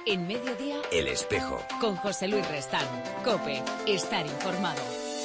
En Mediodía, El Espejo. Con José Luis Restán. COPE. Estar informado.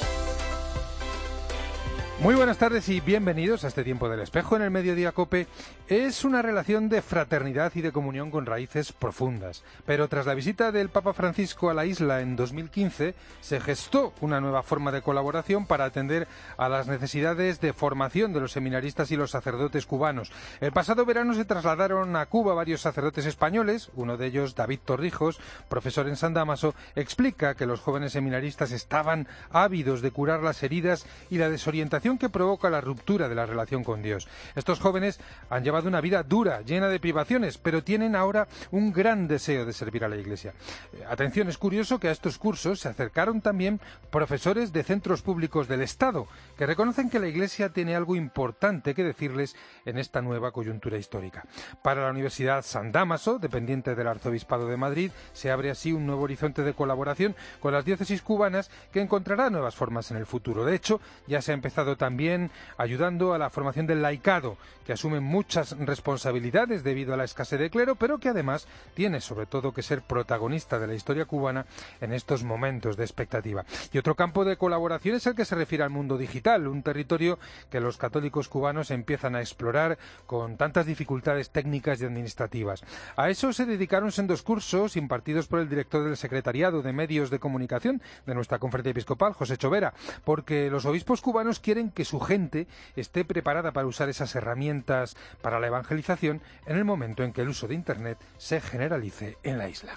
Muy buenas tardes y bienvenidos a este tiempo del Espejo en el Mediodía COPE. Es una relación de fraternidad y de comunión con raíces profundas. Pero tras la visita del Papa Francisco a la isla en 2015, se gestó una nueva forma de colaboración para atender a las necesidades de formación de los seminaristas y los sacerdotes cubanos. El pasado verano se trasladaron a Cuba varios sacerdotes españoles, uno de ellos, David Torrijos, profesor en San Dámaso, explica que los jóvenes seminaristas estaban ávidos de curar las heridas y la desorientación que provoca la ruptura de la relación con Dios. Estos jóvenes han llevado una vida dura, llena de privaciones, pero tienen ahora un gran deseo de servir a la Iglesia. Atención, es curioso que a estos cursos se acercaron también profesores de centros públicos del Estado, que reconocen que la Iglesia tiene algo importante que decirles en esta nueva coyuntura histórica. Para la Universidad San Dámaso, dependiente del Arzobispado de Madrid, se abre así un nuevo horizonte de colaboración con las diócesis cubanas que encontrará nuevas formas en el futuro. De hecho, ya se ha empezado también ayudando a la formación del laicado, que asume muchas responsabilidades debido a la escasez de clero, pero que además tiene sobre todo que ser protagonista de la historia cubana en estos momentos de expectativa. Y otro campo de colaboración es el que se refiere al mundo digital, un territorio que los católicos cubanos empiezan a explorar con tantas dificultades técnicas y administrativas. A eso se dedicaron sendos cursos impartidos por el director del Secretariado de Medios de Comunicación de nuestra Conferencia Episcopal, José Chovera, porque los obispos cubanos quieren que su gente esté preparada para usar esas herramientas para la evangelización en el momento en que el uso de Internet se generalice en la isla.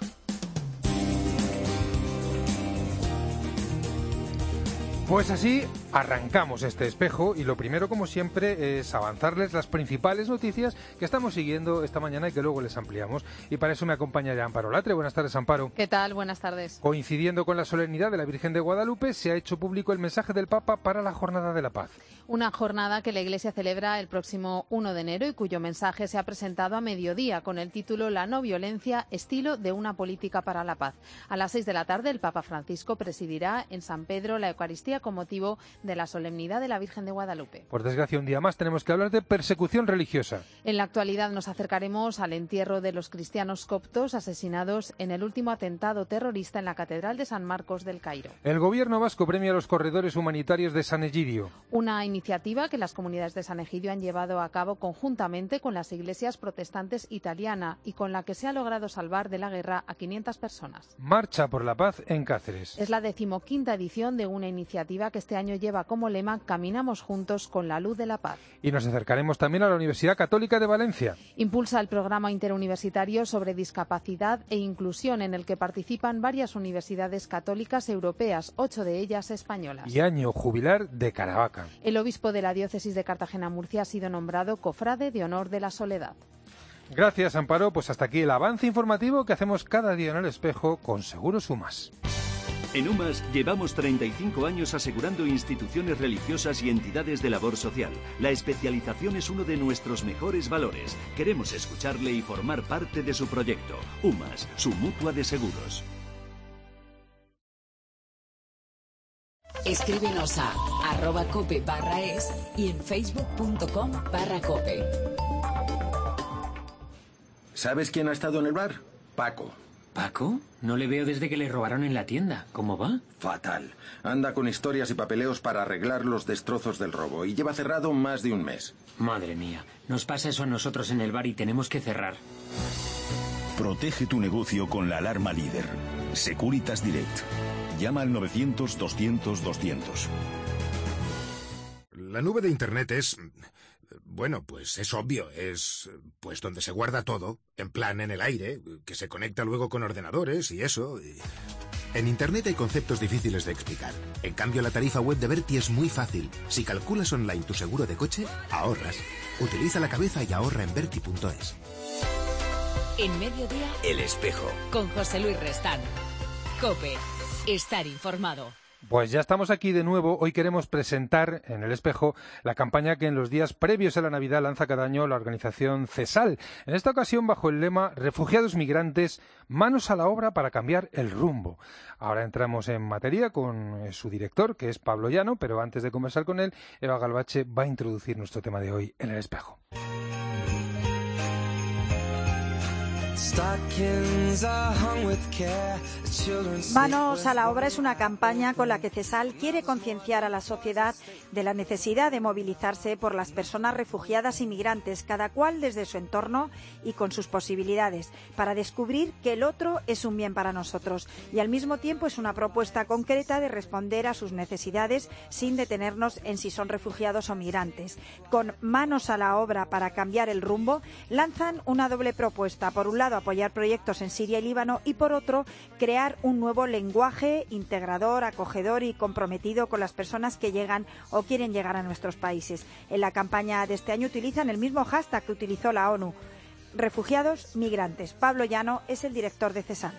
Pues así arrancamos este espejo y lo primero, como siempre, es avanzarles las principales noticias que estamos siguiendo esta mañana y que luego les ampliamos. Y para eso me acompaña ya Amparo Latre. Buenas tardes, Amparo. ¿Qué tal? Buenas tardes. Coincidiendo con la solemnidad de la Virgen de Guadalupe, se ha hecho público el mensaje del Papa para la Jornada de la Paz. Una jornada que la Iglesia celebra el próximo 1 de enero y cuyo mensaje se ha presentado a mediodía con el título La no violencia, estilo de una política para la paz. A las 6 de la tarde el Papa Francisco presidirá en San Pedro la Eucaristía con motivo de la solemnidad de la Virgen de Guadalupe. Por desgracia, un día más tenemos que hablar de persecución religiosa. En la actualidad nos acercaremos al entierro de los cristianos coptos asesinados en el último atentado terrorista en la Catedral de San Marcos del Cairo. El gobierno vasco premia a los corredores humanitarios de San Egidio. Una iniciativa que las comunidades de San Egidio han llevado a cabo conjuntamente con las iglesias protestantes italiana y con la que se ha logrado salvar de la guerra a 500 personas. Marcha por la paz en Cáceres. Es la 15ª edición de una iniciativa que este año lleva como lema Caminamos juntos con la luz de la paz. Y nos acercaremos también a la Universidad Católica de Valencia. Impulsa el programa interuniversitario sobre discapacidad e inclusión en el que participan varias universidades católicas europeas, 8 de ellas españolas. Y año jubilar de Caravaca. El obispo de la diócesis de Cartagena-Murcia ha sido nombrado cofrade de honor de la Soledad. Gracias, Amparo. Pues hasta aquí el avance informativo que hacemos cada día en El Espejo con Seguros UMAS. En UMAS llevamos 35 años asegurando instituciones religiosas y entidades de labor social. La especialización es uno de nuestros mejores valores. Queremos escucharle y formar parte de su proyecto. UMAS, su mutua de seguros. Escríbenos a @cope/es y en facebook.com/cope. ¿Sabes quién ha estado en el bar? Paco. ¿Paco? No le veo desde que le robaron en la tienda. ¿Cómo va? Fatal. Anda con historias y papeleos para arreglar los destrozos del robo y lleva cerrado más de un mes. Madre mía, nos pasa eso a nosotros en el bar y tenemos que cerrar. Protege tu negocio con la alarma líder. Securitas Direct. Llama al 900-200-200. La nube de Internet es... Bueno, pues es obvio, es pues donde se guarda todo, en plan en el aire, que se conecta luego con ordenadores y eso. En Internet hay conceptos difíciles de explicar. En cambio, la tarifa web de Berti es muy fácil. Si calculas online tu seguro de coche, ahorras. Utiliza la cabeza y ahorra en Berti.es. En Mediodía, El Espejo. con José Luis Restán. COPE. Estar informado. Pues ya estamos aquí de nuevo. Hoy queremos presentar en El Espejo la campaña que en los días previos a la Navidad lanza cada año la organización CESAL. En esta ocasión bajo el lema Refugiados migrantes, manos a la obra para cambiar el rumbo. Ahora entramos en materia con su director, que es Pablo Llano, pero antes de conversar con él, Eva Galvache va a introducir nuestro tema de hoy en El Espejo. Manos a la obra es una campaña con la que CESAL quiere concienciar a la sociedad de la necesidad de movilizarse por las personas refugiadas y migrantes, cada cual desde su entorno y con sus posibilidades, para descubrir que el otro es un bien para nosotros y al mismo tiempo es una propuesta concreta de responder a sus necesidades sin detenernos en si son refugiados o migrantes. Con Manos a la obra para cambiar el rumbo, lanzan una doble propuesta. Por un lado, apoyar proyectos en Siria y Líbano y por otro, crear un nuevo lenguaje integrador, acogedor y comprometido con las personas que llegan o quieren llegar a nuestros países. En la campaña de este año utilizan el mismo hashtag que utilizó la ONU, refugiados migrantes. Pablo Llano es el director de CESAL.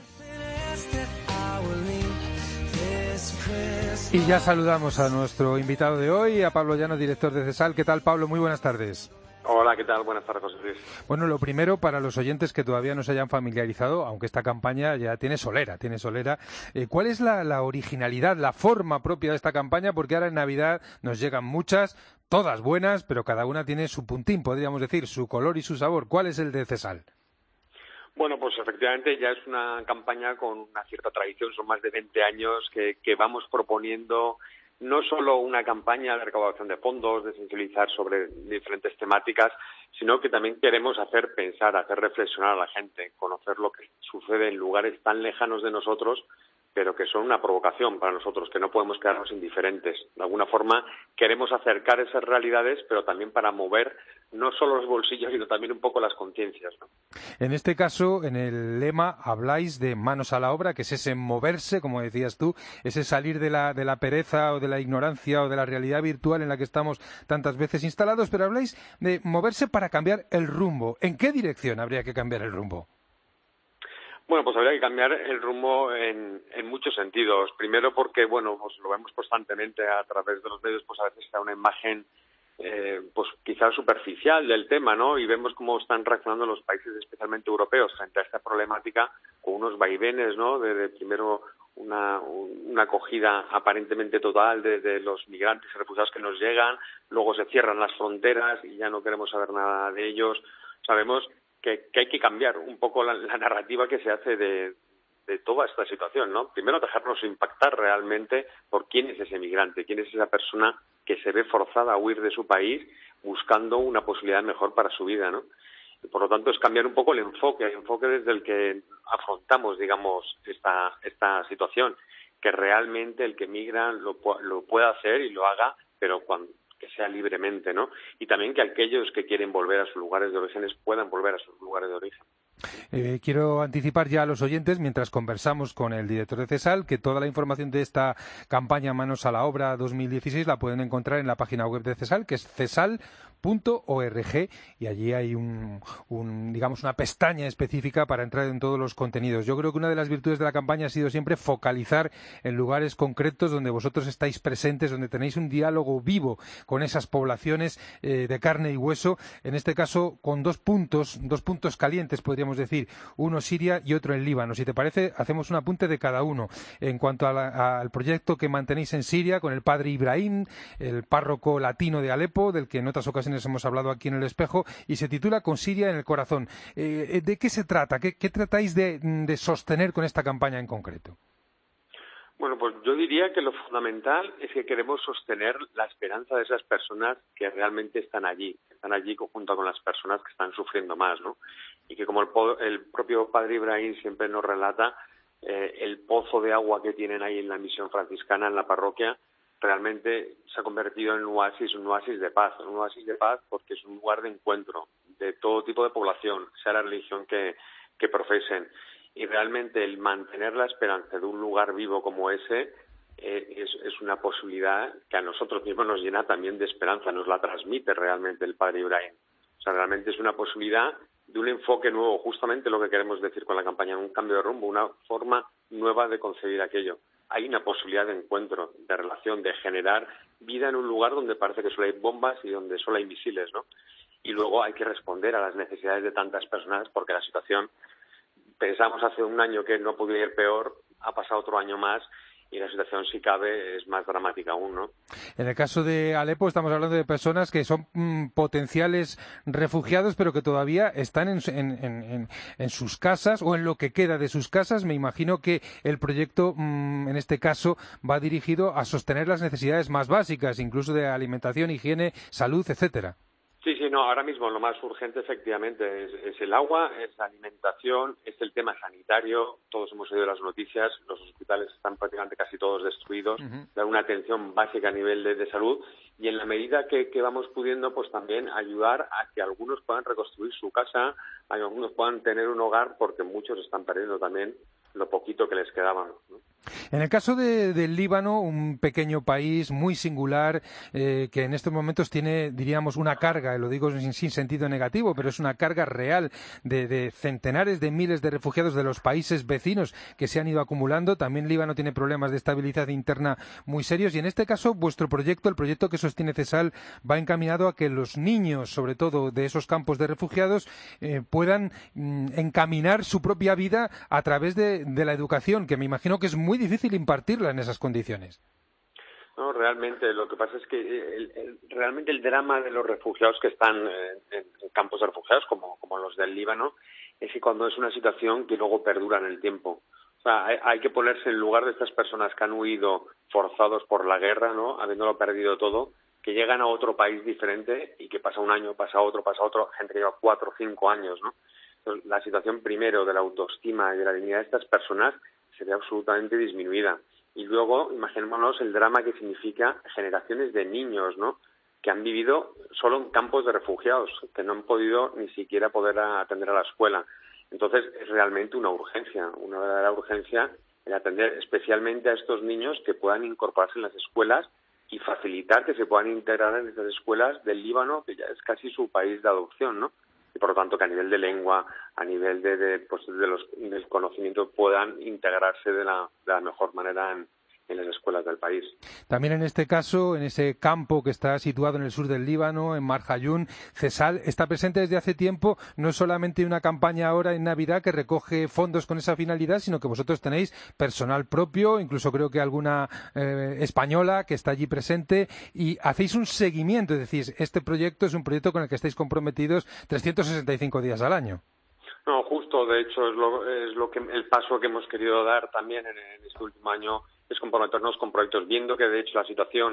Y ya saludamos a nuestro invitado de hoy, a Pablo Llano, director de CESAL. ¿Qué tal, Pablo? Muy buenas tardes. Hola, ¿qué tal? Buenas tardes, José Luis. Bueno, lo primero, para los oyentes que todavía no se hayan familiarizado, aunque esta campaña ya tiene solera, ¿cuál es la originalidad, la forma propia de esta campaña? Porque ahora en Navidad nos llegan muchas, todas buenas, pero cada una tiene su puntín, podríamos decir, su color y su sabor. ¿Cuál es el de CESAL? Bueno, pues efectivamente ya es una campaña con una cierta tradición, son más de 20 años que vamos proponiendo no solo una campaña de recaudación de fondos, de sensibilizar sobre diferentes temáticas, sino que también queremos hacer pensar, hacer reflexionar a la gente, conocer lo que sucede en lugares tan lejanos de nosotros, pero que son una provocación para nosotros, que no podemos quedarnos indiferentes. De alguna forma queremos acercar esas realidades, pero también para mover no solo los bolsillos, sino también un poco las conciencias, ¿no? En este caso, en el lema habláis de manos a la obra, que es ese moverse, como decías tú, ese salir de la pereza o de la ignorancia o de la realidad virtual en la que estamos tantas veces instalados, pero habláis de moverse para cambiar el rumbo. ¿En qué dirección habría que cambiar el rumbo? Bueno, pues habría que cambiar el rumbo en muchos sentidos. Primero porque, bueno, pues lo vemos constantemente a través de los medios, pues a veces está una imagen pues quizás superficial del tema, ¿no? Y vemos cómo están reaccionando los países, especialmente europeos, frente a esta problemática con unos vaivenes, ¿no? De primero una acogida aparentemente total de los migrantes y refugiados que nos llegan, luego se cierran las fronteras y ya no queremos saber nada de ellos. Sabemos que hay que cambiar un poco la narrativa que se hace de toda esta situación, ¿no? Primero dejarnos impactar realmente por quién es ese migrante, quién es esa persona que se ve forzada a huir de su país buscando una posibilidad mejor para su vida, ¿no? Y por lo tanto es cambiar un poco el enfoque desde el que afrontamos, digamos, esta situación, que realmente el que migra lo pueda hacer y lo haga, pero que sea libremente, ¿no? Y también que aquellos que quieren volver a sus lugares de orígenes puedan volver a sus lugares de origen. Quiero anticipar ya a los oyentes, mientras conversamos con el director de CESAL, que toda la información de esta campaña Manos a la Obra 2016 la pueden encontrar en la página web de CESAL, que es cesal.org, y allí hay digamos una pestaña específica para entrar en todos los contenidos. Yo creo que una de las virtudes de la campaña ha sido siempre focalizar en lugares concretos donde vosotros estáis presentes, donde tenéis un diálogo vivo con esas poblaciones de carne y hueso, en este caso con dos puntos calientes, podríamos decir, uno Siria y otro en Líbano. Si te parece, hacemos un apunte de cada uno. En cuanto al proyecto que mantenéis en Siria con el padre Ibrahim, el párroco latino de Alepo, del que en otras ocasiones hemos hablado aquí en El Espejo, y se titula Con Siria en el corazón. ¿De qué se trata? ¿Qué tratáis de sostener con esta campaña en concreto? Bueno, pues yo diría que lo fundamental es que queremos sostener la esperanza de esas personas que realmente están allí junto con las personas que están sufriendo más, ¿no? Y que como el propio padre Ibrahim siempre nos relata, el pozo de agua que tienen ahí en la misión franciscana, en la parroquia, realmente se ha convertido en un oasis de paz porque es un lugar de encuentro de todo tipo de población, sea la religión que profesen. Y realmente el mantener la esperanza de un lugar vivo como ese es una posibilidad que a nosotros mismos nos llena también de esperanza, nos la transmite realmente el padre Ibrahim. O sea, realmente es una posibilidad de un enfoque nuevo, justamente lo que queremos decir con la campaña, un cambio de rumbo, una forma nueva de concebir aquello. Hay una posibilidad de encuentro, de relación, de generar vida en un lugar donde parece que solo hay bombas y donde solo hay misiles, ¿no? Y luego hay que responder a las necesidades de tantas personas porque la situación, pensamos hace un año que no podía ir peor, ha pasado otro año más y la situación, si cabe, es más dramática aún, ¿no? En el caso de Alepo estamos hablando de personas que son potenciales refugiados, pero que todavía están en sus casas o en lo que queda de sus casas. Me imagino que el proyecto, en este caso, va dirigido a sostener las necesidades más básicas, incluso de alimentación, higiene, salud, etcétera. Sí, no, ahora mismo lo más urgente efectivamente es el agua, es la alimentación, es el tema sanitario. Todos hemos oído las noticias, los hospitales están prácticamente casi todos destruidos, dar una atención básica a nivel de salud y en la medida que vamos pudiendo, pues también ayudar a que algunos puedan reconstruir su casa, a que algunos puedan tener un hogar, porque muchos están perdiendo también lo poquito que les quedaba, ¿no? En el caso del Líbano, un pequeño país muy singular que en estos momentos tiene, diríamos, una carga, lo digo sin sentido negativo, pero es una carga real de centenares de miles de refugiados de los países vecinos que se han ido acumulando. También Líbano tiene problemas de estabilidad interna muy serios y en este caso vuestro proyecto, el proyecto que sostiene CESAL, va encaminado a que los niños, sobre todo de esos campos de refugiados, puedan encaminar su propia vida a través de la educación, que me imagino que es muy difícil impartirla en esas condiciones. No, realmente, lo que pasa es que realmente el drama de los refugiados que están en campos de refugiados, como los del Líbano, es que cuando es una situación que luego perdura en el tiempo. O sea, hay que ponerse en lugar de estas personas que han huido forzados por la guerra, ¿no? Habiéndolo perdido todo, que llegan a otro país diferente y que pasa un año, pasa otro, gente que lleva 4 o 5 años, ¿no? Entonces, la situación primero de la autoestima y de la dignidad de estas personas sería absolutamente disminuida. Y luego, imaginémonos el drama que significa generaciones de niños, ¿no?, que han vivido solo en campos de refugiados, que no han podido ni siquiera poder atender a la escuela. Entonces, es realmente una urgencia, una verdadera urgencia el atender especialmente a estos niños que puedan incorporarse en las escuelas y facilitar que se puedan integrar en estas escuelas del Líbano, que ya es casi su país de adopción, ¿no? Y por lo tanto que a nivel de lengua, a nivel del conocimiento puedan integrarse de la mejor manera en las escuelas del país. También en este caso, en ese campo que está situado en el sur del Líbano, en Marjayún, CESAL está presente desde hace tiempo. No es solamente una campaña ahora en Navidad que recoge fondos con esa finalidad, sino que vosotros tenéis personal propio, incluso creo que alguna española que está allí presente, y hacéis un seguimiento, es decir, este proyecto es un proyecto con el que estáis comprometidos 365 días al año. No, justo, de hecho, es lo que el paso que hemos querido dar también en este último año, es comprometernos con proyectos, viendo que de hecho la situación,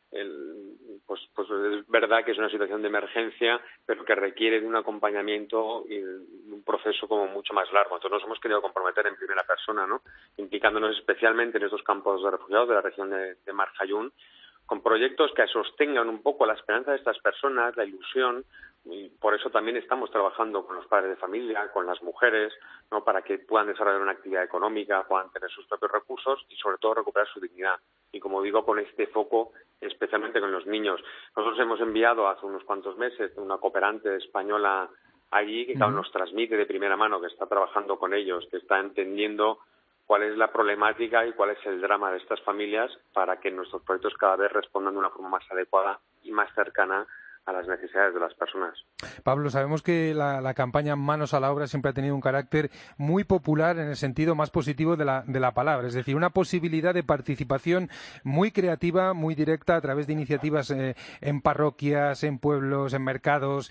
pues es verdad que es una situación de emergencia, pero que requiere de un acompañamiento y de un proceso como mucho más largo. Entonces nos hemos querido comprometer en primera persona, ¿no?, implicándonos especialmente en estos campos de refugiados de la región de Marjayún, con proyectos que sostengan un poco la esperanza de estas personas, la ilusión, y por eso también estamos trabajando con los padres de familia, con las mujeres, ¿no?, para que puedan desarrollar una actividad económica, puedan tener sus propios recursos y sobre todo recuperar su dignidad. Y como digo, con este foco especialmente con los niños. Nosotros hemos enviado hace unos cuantos meses una cooperante española allí que nos transmite de primera mano, que está trabajando con ellos, que está entendiendo cuál es la problemática y cuál es el drama de estas familias para que nuestros proyectos cada vez respondan de una forma más adecuada y más cercana a las necesidades de las personas. Pablo, sabemos que la campaña Manos a la Obra siempre ha tenido un carácter muy popular en el sentido más positivo de la palabra, es decir, una posibilidad de participación muy creativa, muy directa a través de iniciativas en parroquias, en pueblos, en mercados,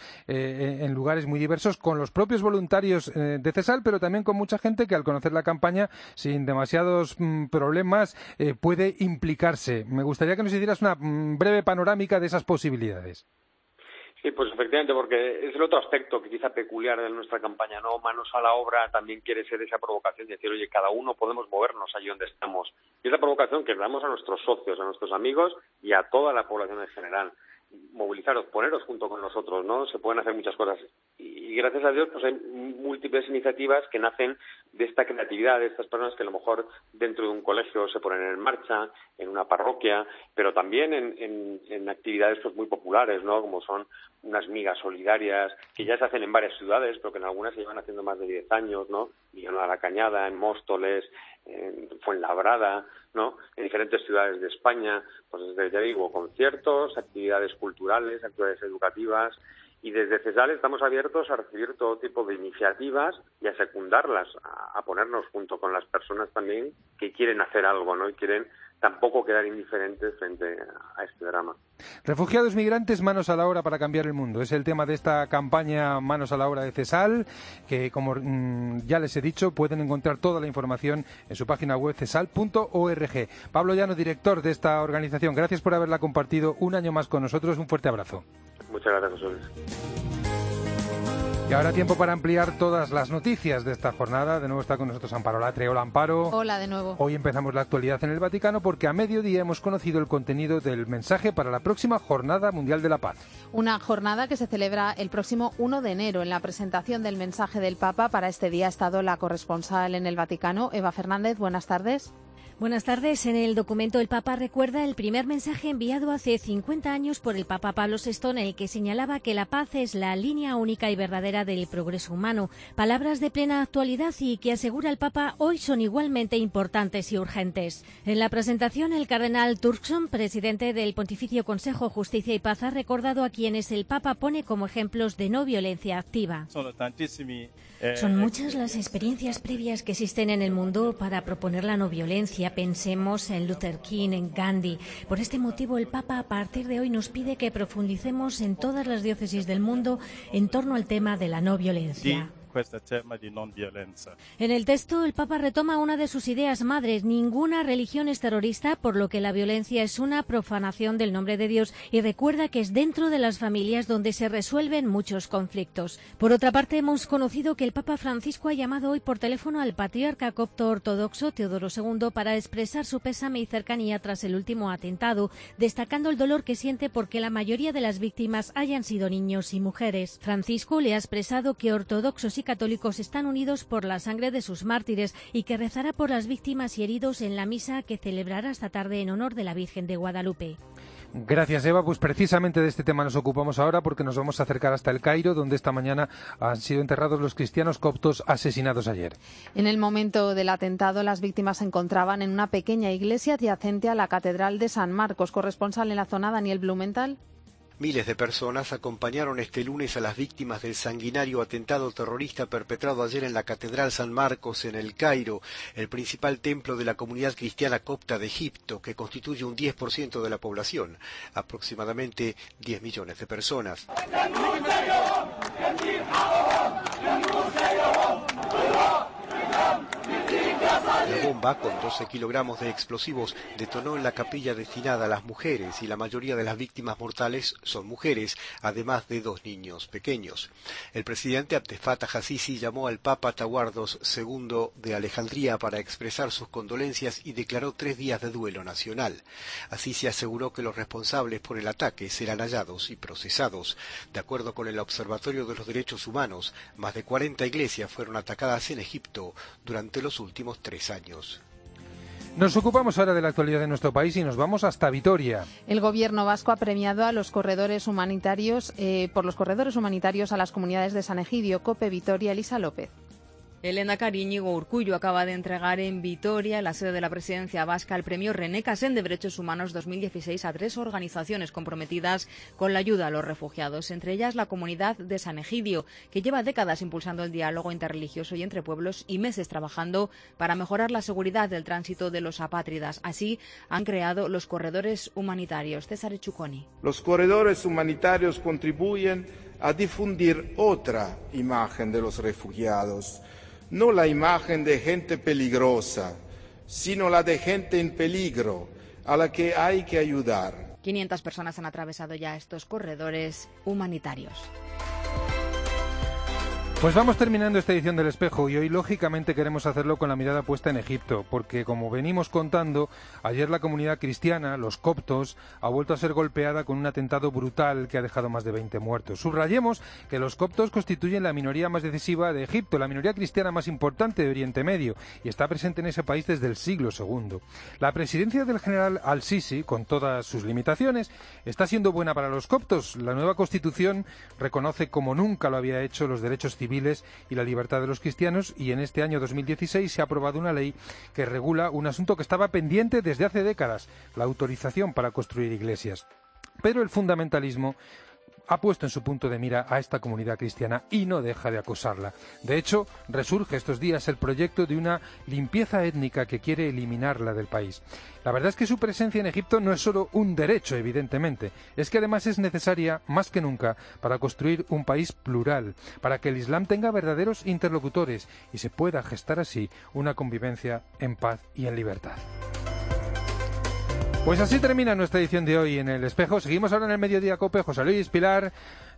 en lugares muy diversos, con los propios voluntarios de CESAL, pero también con mucha gente que al conocer la campaña, sin demasiados problemas, puede implicarse. Me gustaría que nos hicieras una breve panorámica de esas posibilidades. Sí, pues efectivamente, porque es el otro aspecto que quizá peculiar de nuestra campaña, ¿no? Manos a la Obra también quiere ser esa provocación de decir, oye, cada uno podemos movernos allí donde estamos. Y es la provocación que damos a nuestros socios, a nuestros amigos y a toda la población en general. Movilizaros, poneros junto con nosotros, ¿no? Se pueden hacer muchas cosas. Y gracias a Dios, pues hay múltiples iniciativas que nacen de esta creatividad, de estas personas que a lo mejor dentro de un colegio se ponen en marcha, en una parroquia, pero también en actividades pues muy populares, ¿no? Como son unas migas solidarias, que ya se hacen en varias ciudades, pero que en algunas se llevan haciendo más de 10 años, ¿no? Villanueva de la Cañada, en Móstoles, en Fuenlabrada, ¿no? En diferentes ciudades de España, pues desde, ya digo, conciertos, actividades culturales, actividades educativas, Y desde CESAL estamos abiertos a recibir todo tipo de iniciativas y a secundarlas, a ponernos junto con las personas también que quieren hacer algo, ¿no? Y quieren tampoco quedar indiferentes frente a este drama. Refugiados migrantes, manos a la obra para cambiar el mundo. Es el tema de esta campaña Manos a la obra de CESAL, que como ya les he dicho, pueden encontrar toda la información en su página web cesal.org. Pablo Llano, director de esta organización, gracias por haberla compartido un año más con nosotros. Un fuerte abrazo. Muchas gracias, José Luis. Y ahora tiempo para ampliar todas las noticias de esta jornada. De nuevo está con nosotros Amparo Latre. Hola, Amparo. Hola de nuevo. Hoy empezamos la actualidad en el Vaticano porque a mediodía hemos conocido el contenido del mensaje para la próxima Jornada Mundial de la Paz. Una jornada que se celebra el próximo 1 de enero. En la presentación del mensaje del Papa para este día ha estado la corresponsal en el Vaticano, Eva Fernández. Buenas tardes. Buenas tardes. En el documento el Papa recuerda el primer mensaje enviado hace 50 años por el Papa Pablo VI, en el que señalaba que la paz es la línea única y verdadera del progreso humano. Palabras de plena actualidad y que, asegura el Papa, hoy son igualmente importantes y urgentes. En la presentación, el cardenal Turkson, presidente del Pontificio Consejo Justicia y Paz, ha recordado a quienes el Papa pone como ejemplos de no violencia activa. Son muchas las experiencias previas que existen en el mundo para proponer la no violencia. Pensemos en Luther King, en Gandhi. Por este motivo, el Papa a partir de hoy nos pide que profundicemos en todas las diócesis del mundo en torno al tema de la no violencia. En el texto, el Papa retoma una de sus ideas madres: ninguna religión es terrorista, por lo que la violencia es una profanación del nombre de Dios, y recuerda que es dentro de las familias donde se resuelven muchos conflictos. Por otra parte, hemos conocido que el Papa Francisco ha llamado hoy por teléfono al patriarca copto ortodoxo Teodoro II para expresar su pésame y cercanía tras el último atentado, destacando el dolor que siente porque la mayoría de las víctimas hayan sido niños y mujeres. Francisco le ha expresado que ortodoxos y católicos están unidos por la sangre de sus mártires y que rezará por las víctimas y heridos en la misa que celebrará esta tarde en honor de la Virgen de Guadalupe. Gracias, Eva. Pues precisamente de este tema nos ocupamos ahora porque nos vamos a acercar hasta el Cairo, donde esta mañana han sido enterrados los cristianos coptos asesinados ayer. En el momento del atentado, las víctimas se encontraban en una pequeña iglesia adyacente a la Catedral de San Marcos. Corresponsal en la zona, Daniel Blumenthal. Miles de personas acompañaron este lunes a las víctimas del sanguinario atentado terrorista perpetrado ayer en la Catedral San Marcos en el Cairo, el principal templo de la comunidad cristiana copta de Egipto, que constituye un 10% de la población, aproximadamente 10 millones de personas. La bomba, con 12 kilogramos de explosivos, detonó en la capilla destinada a las mujeres y la mayoría de las víctimas mortales son mujeres, además de 2 niños pequeños. El presidente Abdel Fattah al-Sisi llamó al Papa Tawardos II de Alejandría para expresar sus condolencias y declaró 3 días de duelo nacional. Al-Sisi aseguró que los responsables por el ataque serán hallados y procesados. De acuerdo con el Observatorio de los Derechos Humanos, más de 40 iglesias fueron atacadas en Egipto durante los últimos 3 años. Nos ocupamos ahora de la actualidad de nuestro país y nos vamos hasta Vitoria. El gobierno vasco ha premiado a los corredores humanitarios, por los corredores humanitarios a las comunidades de San Egidio, COPE Vitoria, Elisa López. El lehendakari Íñigo Urkullu acaba de entregar en Vitoria, en la sede de la presidencia vasca, el premio René Cassin de Derechos Humanos 2016 a 3 organizaciones comprometidas con la ayuda a los refugiados, entre ellas la comunidad de San Egidio, que lleva décadas impulsando el diálogo interreligioso y entre pueblos y meses trabajando para mejorar la seguridad del tránsito de los apátridas. Así han creado los corredores humanitarios. César Echuconi. Los corredores humanitarios contribuyen a difundir otra imagen de los refugiados. No la imagen de gente peligrosa, sino la de gente en peligro, a la que hay que ayudar. 500 personas han atravesado ya estos corredores humanitarios. Pues vamos terminando esta edición del Espejo y hoy lógicamente queremos hacerlo con la mirada puesta en Egipto, porque como venimos contando, ayer la comunidad cristiana, los coptos, ha vuelto a ser golpeada con un atentado brutal que ha dejado más de 20 muertos. Subrayemos que los coptos constituyen la minoría más decisiva de Egipto, la minoría cristiana más importante de Oriente Medio, y está presente en ese país desde el siglo II. La presidencia del general al-Sisi, con todas sus limitaciones, está siendo buena para los coptos. La nueva constitución reconoce como nunca lo había hecho los derechos civiles y la libertad de los cristianos, y en este año 2016 se ha aprobado una ley que regula un asunto que estaba pendiente desde hace décadas, la autorización para construir iglesias. Pero el fundamentalismo ha puesto en su punto de mira a esta comunidad cristiana y no deja de acosarla. De hecho, resurge estos días el proyecto de una limpieza étnica que quiere eliminarla del país. La verdad es que su presencia en Egipto no es solo un derecho, evidentemente, es que además es necesaria más que nunca para construir un país plural, para que el Islam tenga verdaderos interlocutores y se pueda gestar así una convivencia en paz y en libertad. Pues así termina nuestra edición de hoy en El Espejo. Seguimos ahora en el Mediodía COPE. José Luis, Pilar,